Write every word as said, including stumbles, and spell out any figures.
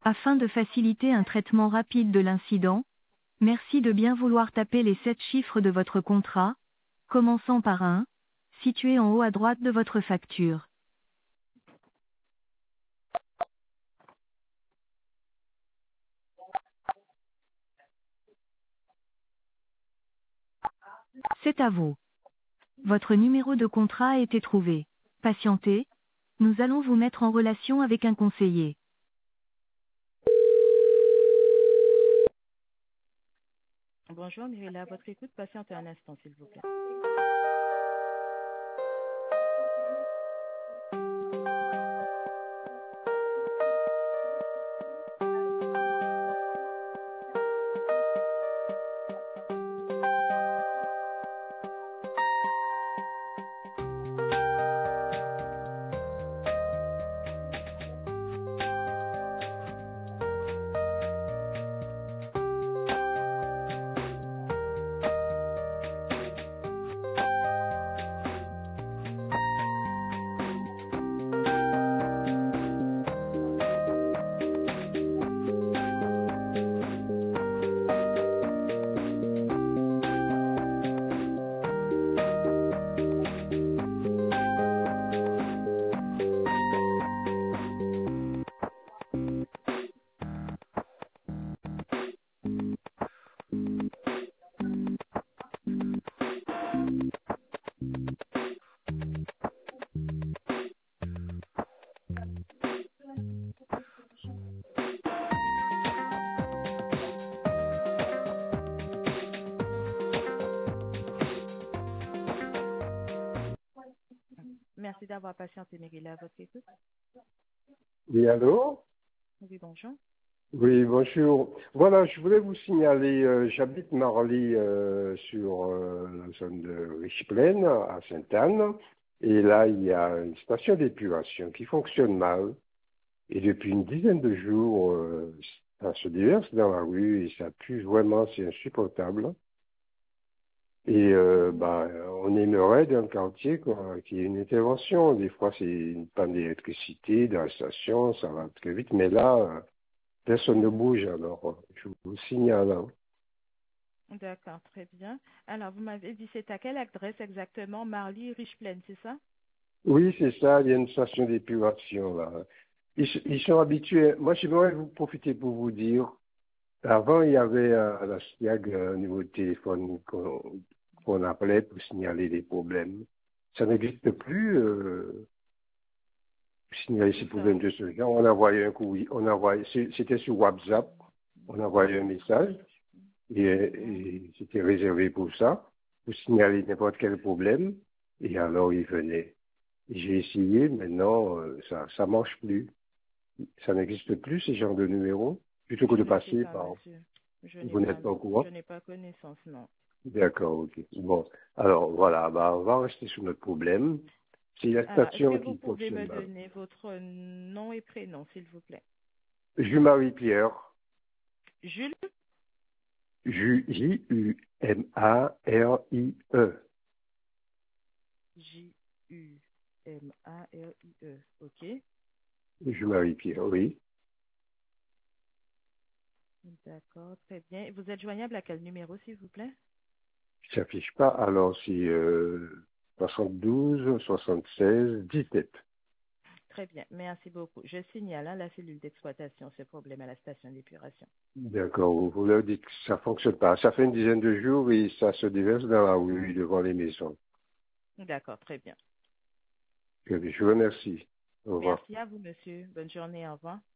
Afin de faciliter un traitement rapide de l'incident, merci de bien vouloir taper les sept chiffres de votre contrat, commençant par un, situé en haut à droite de votre facture. C'est à vous. Votre numéro de contrat a été trouvé. Patientez, nous allons vous mettre en relation avec un conseiller. Bonjour Mirella, votre écoute, patientez un instant s'il vous plaît. Merci d'avoir patienté Mirella, votre écoute. Oui, allô? Oui, bonjour. Oui, bonjour. Voilà, je voulais vous signaler, euh, j'habite Marly euh, sur euh, la zone de Riche-Plaine, à Sainte-Anne, et là, il y a une station d'épuration qui fonctionne mal, et depuis une dizaine de jours, euh, ça se déverse dans la rue, et ça pue vraiment, c'est insupportable. Et euh, bah, on aimerait dans le quartier quoi, qu'il y ait une intervention. Des fois, c'est une panne d'électricité dans la station, ça va très vite, mais là... euh, personne ne bouge, alors je vous signale. Hein. D'accord, très bien. Alors, vous m'avez dit c'est à quelle adresse exactement? Marly, Riche-Plaine, c'est ça? Oui, c'est ça, il y a une station d'épuration là. Ils, ils sont habitués. Moi, j'aimerais vous profiter pour vous dire, avant, il y avait euh, à la SIAG un niveau de téléphone qu'on qu'on appelait pour signaler des problèmes. Ça n'existe plus, euh, pour signaler ces Ça, problèmes de ce genre. On envoyait un courrier, on envoyait, c'est- c'était sur WhatsApp, on envoyait un message. Et, et c'était réservé pour ça, pour signaler n'importe quel problème. Et alors, il venait. J'ai essayé, maintenant, euh, ça ça marche plus. Ça n'existe plus, ces genres de numéros, plutôt que je de ne sais passer pas, par... monsieur. Je n'ai Vous pas, n'êtes pas au je courant? n'ai pas connaissance, non. D'accord, ok. Bon, alors voilà, bah, on va rester sur notre problème. C'est la Alors, est-ce que station vous qui pouvez fonctionne me mal. donner votre nom et prénom, s'il vous plaît? Jules-Marie-Pierre, Jules? J U M A R I E. J U M A R I E. OK. Jules-Marie-Pierre, oui. D'accord, très bien. Vous êtes joignable à quel numéro, s'il vous plaît? Ça s'affiche pas, alors c'est euh, soixante-douze, soixante-seize, dix-sept. Très bien, merci beaucoup. Je signale à la cellule d'exploitation ce problème à la station d'épuration. D'accord, vous vous leur dites que ça fonctionne pas. Ça fait une dizaine de jours et ça se déverse dans la rue, devant les maisons. D'accord, très bien. Je vous remercie. Au revoir. Merci à vous, monsieur. Bonne journée, au revoir.